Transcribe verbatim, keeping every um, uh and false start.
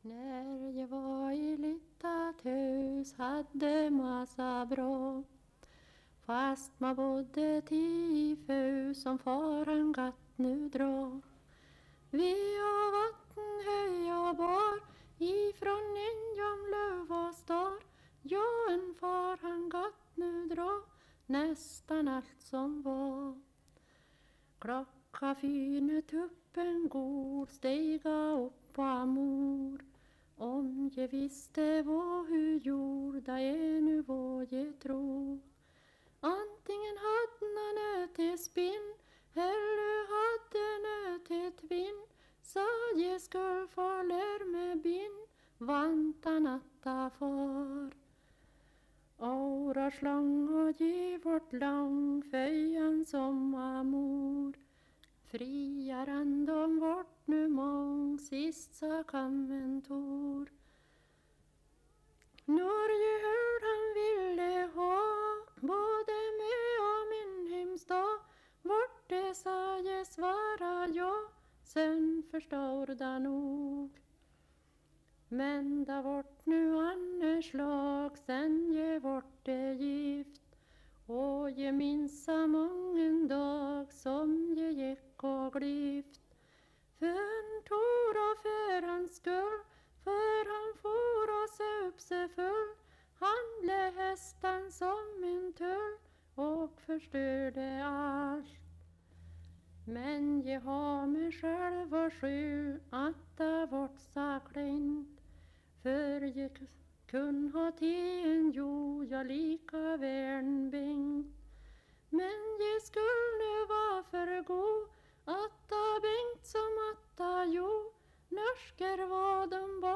När jag var i litet hus hade massa bra. Fast man bodde tifu som faran gatt nu dra. Vi och vatten höj och bar ifrån Injom löv och star. Ja, en far han gatt nu dra nästan allt som var. Klocka fyra tuppen god stiga upp på mor. Om jag visste vad hur gjorda är nu vad jag tror. Antingen hade han nöt till spinn eller hade nöt till tvinn. Så jag skulle få lär med bin vantan natta far. Åra slang och ge vårt lang föjan som amor. Fria random vårt nu mång sist sa kammen tor. Norge hörd han ville ha både med och min hemstad. Vart det sa jag svara ja, sen förstår nog. Men da vart nu annars lag sen jag vart det gift. Och jag minns mången dag som jag gick och glift. För en tor och för hans skull, för han for och söp sig full. Han blev hästan som en tull och förstörde allt. Men jag har mig själv och skyll att det vart så klint. För jag kun ha till en jo, jag lika väl Bengt. Men jag skulle vara för god att ta Bengt som att ta jo. Norsker var de